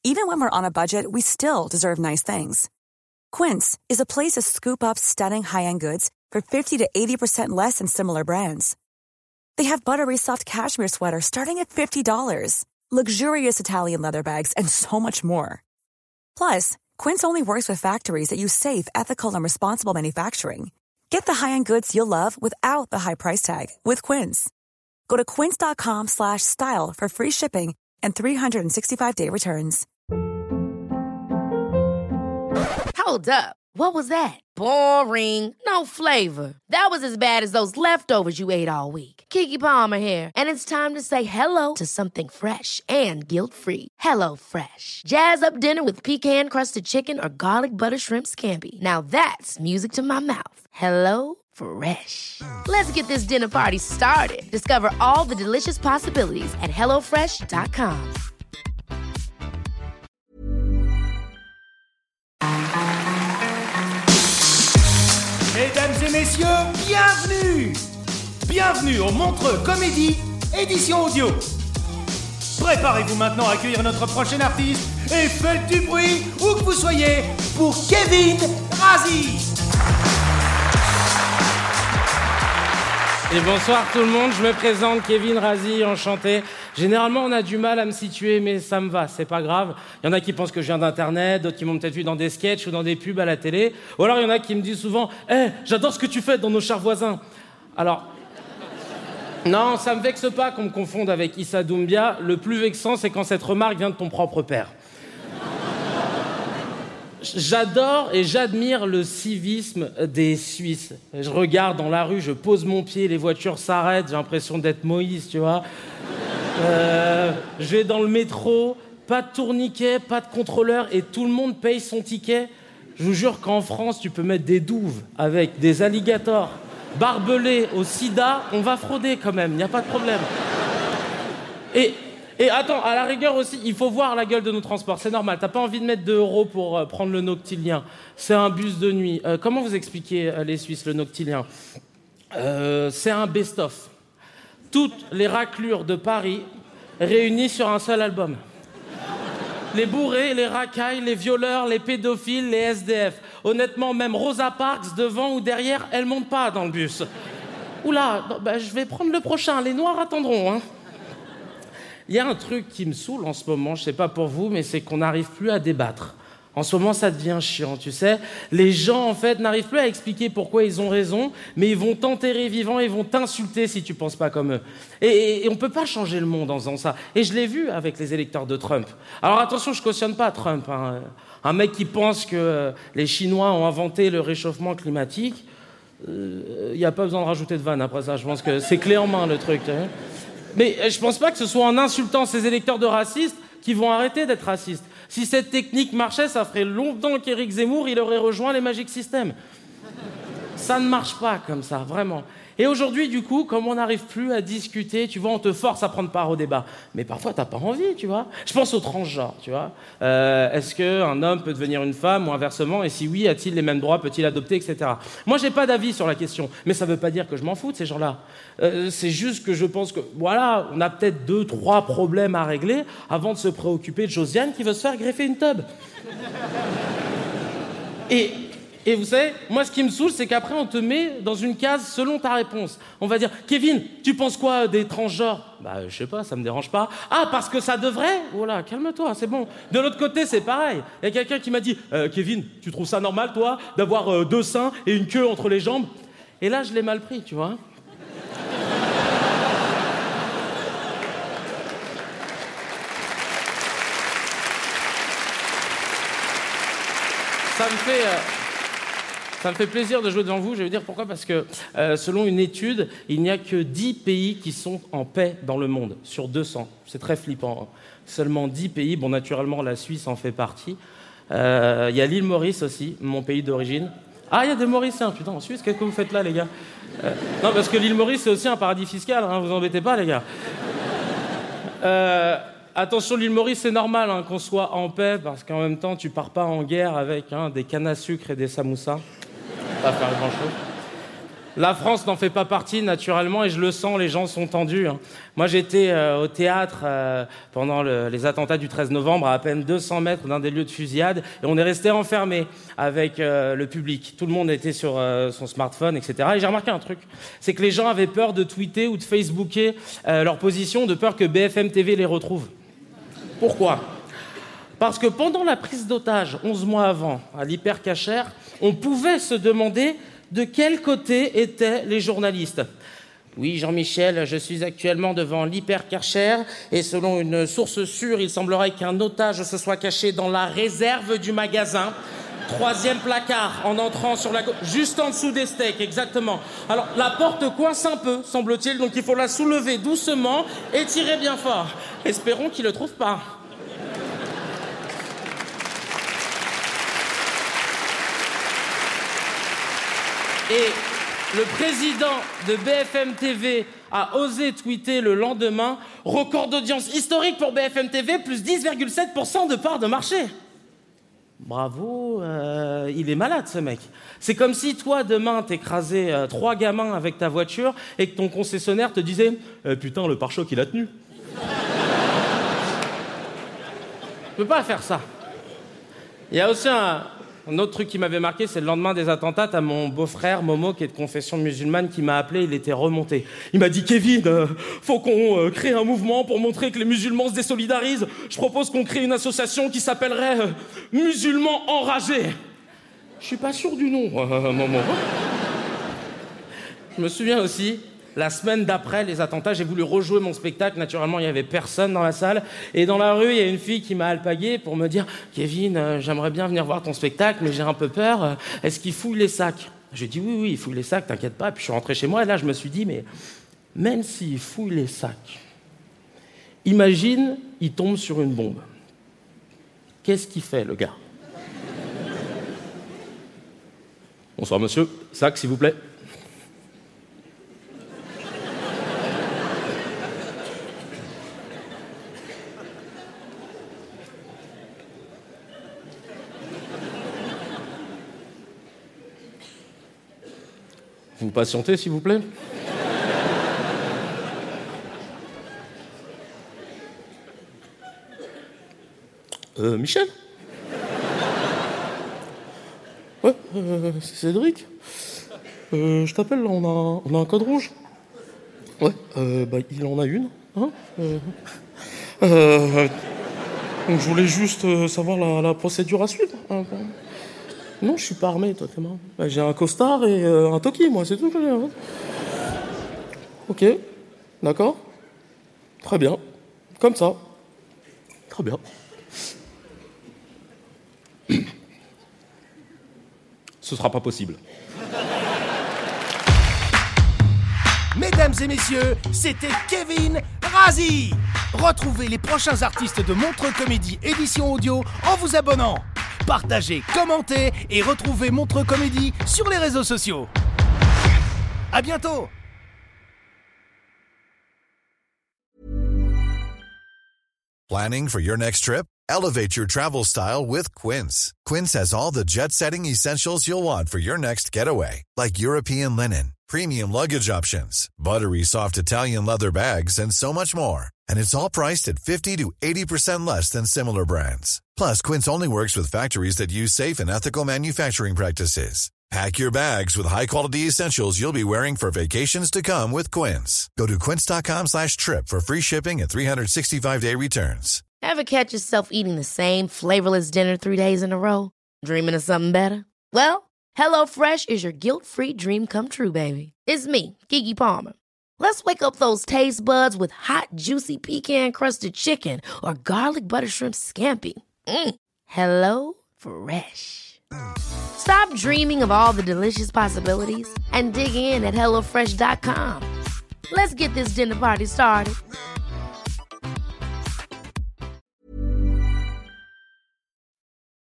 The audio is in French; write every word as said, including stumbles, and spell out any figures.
Even when we're on a budget, we still deserve nice things. Quince is a place to scoop up stunning high-end goods for fifty to eighty percent less than similar brands. They have buttery soft cashmere sweaters starting at fifty dollars, luxurious Italian leather bags, and so much more. Plus, Quince only works with factories that use safe, ethical, and responsible manufacturing. Get the high-end goods you'll love without the high price tag with Quince. Go to quince.com slash style for free shipping and three sixty-five day returns. Hold up. What was that? Boring. No flavor. That was as bad as those leftovers you ate all week. Keke Palmer here. And it's time to say hello to something fresh and guilt-free. Hello Fresh. Jazz up dinner with pecan-crusted chicken or garlic butter shrimp scampi. Now that's music to my mouth. Hello Fresh. Let's get this dinner party started. Discover all the delicious possibilities at hello fresh dot com. Mesdames et messieurs, bienvenue Bienvenue au Montreux Comédie, édition audio. Préparez-vous maintenant à accueillir notre prochain artiste et faites du bruit, où que vous soyez, pour Kevin Razi. Et bonsoir tout le monde, je me présente, Kevin Razi, enchanté. Généralement, on a du mal à me situer, mais ça me va, c'est pas grave. Il y en a qui pensent que je viens d'Internet, d'autres qui m'ont peut-être vu dans des sketchs ou dans des pubs à la télé. Ou alors, il y en a qui me disent souvent « Eh, hey, j'adore ce que tu fais dans Nos chers voisins ». Alors, non, ça me vexe pas qu'on me confonde avec Issa Doumbia. Le plus vexant, c'est quand cette remarque vient de ton propre père. J'adore et j'admire le civisme des Suisses. Je regarde dans la rue, je pose mon pied, les voitures s'arrêtent, j'ai l'impression d'être Moïse, tu vois. Euh, je vais dans le métro, pas de tourniquet, pas de contrôleur et tout le monde paye son ticket. Je vous jure qu'en France, tu peux mettre des douves avec des alligators barbelés au sida, on va frauder quand même, il n'y a pas de problème. Et... Et attends, à la rigueur aussi, il faut voir la gueule de nos transports. C'est normal, t'as pas envie de mettre deux euros pour euh, prendre le Noctilien. C'est un bus de nuit. Euh, comment vous expliquez, euh, les Suisses, le Noctilien ? euh, C'est un best-of. Toutes les raclures de Paris réunies sur un seul album. Les bourrés, les racailles, les violeurs, les pédophiles, les S D F. Honnêtement, même Rosa Parks, devant ou derrière, elle monte pas dans le bus. Oula, bah, je vais prendre le prochain, les noirs attendront, hein. Il y a un truc qui me saoule en ce moment, je sais pas pour vous, mais c'est qu'on n'arrive plus à débattre. En ce moment, ça devient chiant, tu sais. Les gens, en fait, n'arrivent plus à expliquer pourquoi ils ont raison, mais ils vont t'enterrer vivant et vont t'insulter si tu penses pas comme eux. Et, et, et on peut pas changer le monde en faisant ça. Et je l'ai vu avec les électeurs de Trump. Alors attention, je cautionne pas Trump, hein. Un mec qui pense que euh, les Chinois ont inventé le réchauffement climatique, il euh, n'y a pas besoin de rajouter de vanne après ça. Je pense que c'est clé en main, le truc. Hein. Mais je pense pas que ce soit en insultant ces électeurs de racistes qu'ils vont arrêter d'être racistes. Si cette technique marchait, ça ferait longtemps qu'Éric Zemmour, il aurait rejoint les Magic Systems. Ça ne marche pas comme ça, vraiment. Et aujourd'hui, du coup, comme on n'arrive plus à discuter, tu vois, on te force à prendre part au débat. Mais parfois, t'as pas envie, tu vois. Je pense au transgenre, tu vois. Euh, est-ce qu'un homme peut devenir une femme ou inversement ? Et si oui, a-t-il les mêmes droits ? Peut-il adopter, et cetera. Moi, j'ai pas d'avis sur la question. Mais ça veut pas dire que je m'en fous de ces gens-là. Euh, c'est juste que je pense que, voilà, on a peut-être deux, trois problèmes à régler avant de se préoccuper de Josiane qui veut se faire greffer une tub. Et... Et vous savez, moi, ce qui me saoule, c'est qu'après, on te met dans une case selon ta réponse. On va dire, Kevin, tu penses quoi des transgenres ? Bah, je sais pas, ça me dérange pas. Ah, parce que ça devrait ? Voilà, calme-toi, c'est bon. De l'autre côté, c'est pareil. Il y a quelqu'un qui m'a dit, euh, Kevin, tu trouves ça normal, toi, d'avoir euh, deux seins et une queue entre les jambes ? Et là, je l'ai mal pris, tu vois. Ça me fait... Euh... Ça me fait plaisir de jouer devant vous, je vais vous dire pourquoi, parce que euh, selon une étude, il n'y a que dix pays qui sont en paix dans le monde, sur deux cents. C'est très flippant. Hein. Seulement dix pays, bon naturellement la Suisse en fait partie. Euh, il y a l'île Maurice aussi, mon pays d'origine. Ah, il y a des Mauriciens, putain, en Suisse, qu'est-ce que vous faites là, les gars ? euh, Non, parce que l'île Maurice, c'est aussi un paradis fiscal, hein, vous embêtez pas, les gars. Euh... Attention, l'île Maurice, c'est normal hein, qu'on soit en paix, parce qu'en même temps, tu pars pas en guerre avec hein, des cannes à sucre et des samoussas. Pas faire grand-chose. La France n'en fait pas partie, naturellement, et je le sens, les gens sont tendus. Hein. Moi, j'étais euh, au théâtre euh, pendant le, les attentats du treize novembre, à à peine deux cents mètres d'un des lieux de fusillade, et on est resté enfermés avec euh, le public. Tout le monde était sur euh, son smartphone, et cetera. Et j'ai remarqué un truc, c'est que les gens avaient peur de tweeter ou de facebooker euh, leur position, de peur que B F M T V les retrouve. Pourquoi ? Parce que pendant la prise d'otage, onze mois avant, à l'Hypercacher, on pouvait se demander de quel côté étaient les journalistes. Oui, Jean-Michel, je suis actuellement devant l'Hypercacher et selon une source sûre, il semblerait qu'un otage se soit caché dans la réserve du magasin. Troisième placard, en entrant sur la... juste en dessous des steaks, exactement. Alors, la porte coince un peu, semble-t-il, donc il faut la soulever doucement et tirer bien fort. Espérons qu'il ne le trouve pas. Et le président de B F M T V a osé tweeter le lendemain « Record d'audience historique pour B F M T V, plus dix virgule sept pour cent de part de marché ». Bravo, euh, il est malade ce mec. C'est comme si toi, demain, t'écrasais euh, trois gamins avec ta voiture et que ton concessionnaire te disait eh, « Putain, le pare-choc, il a tenu ». Tu peux pas faire ça. Il y a aussi un... Un autre truc qui m'avait marqué, c'est le lendemain des attentats, t'as mon beau-frère, Momo, qui est de confession musulmane, qui m'a appelé, il était remonté. Il m'a dit « Kevin, euh, faut qu'on euh, crée un mouvement pour montrer que les musulmans se désolidarisent. Je propose qu'on crée une association qui s'appellerait euh, Musulmans Enragés. » Je suis pas sûr du nom, euh, Momo. Je me souviens aussi, la semaine d'après les attentats, j'ai voulu rejouer mon spectacle. Naturellement, il n'y avait personne dans la salle. Et dans la rue, il y a une fille qui m'a alpagué pour me dire « Kevin, euh, j'aimerais bien venir voir ton spectacle, mais j'ai un peu peur. Euh, est-ce qu'il fouille les sacs ?» J'ai dit « Oui, oui, il fouille les sacs, t'inquiète pas. » Puis je suis rentré chez moi et là, je me suis dit « Mais même s'il fouille les sacs, imagine, il tombe sur une bombe. Qu'est-ce qu'il fait, le gars ?» Bonsoir, monsieur. Sac, s'il vous plaît. Vous patientez, s'il vous plaît. Euh, Michel ? Ouais, euh, c'est Cédric. Euh, je t'appelle, là, on a, on a un code rouge. Ouais, euh, bah, il en a une. Hein euh, euh, donc, je voulais juste euh, savoir la, la procédure à suivre. Hein, non, je suis pas armé, toi, t'es marrant. Bah, j'ai un costard et euh, un toki, moi, c'est tout que j'ai. Hein. Ok, d'accord. Très bien. Comme ça. Très bien. Ce sera pas possible. Mesdames et messieurs, c'était Kevin Razi. Retrouvez les prochains artistes de Montreux Comédie édition audio en vous abonnant. Partagez, commentez et retrouvez Montreux Comédie sur les réseaux sociaux. À bientôt. Planning for your next trip? Elevate your travel style with Quince. Quince has all the jet-setting essentials you'll want for your next getaway, like European linen, premium luggage options, buttery soft Italian leather bags, and so much more. And it's all priced at fifty to eighty percent less than similar brands. Plus, Quince only works with factories that use safe and ethical manufacturing practices. Pack your bags with high-quality essentials you'll be wearing for vacations to come with Quince. Go to quince.com slash trip for free shipping and three sixty-five day returns. Ever catch yourself eating the same flavorless dinner three days in a row? Dreaming of something better? Well, HelloFresh is your guilt-free dream come true, baby. It's me, Keke Palmer. Let's wake up those taste buds with hot, juicy pecan-crusted chicken or garlic butter shrimp scampi. Mm. Hello Fresh. Stop dreaming of all the delicious possibilities and dig in at hello fresh dot com. Let's get this dinner party started.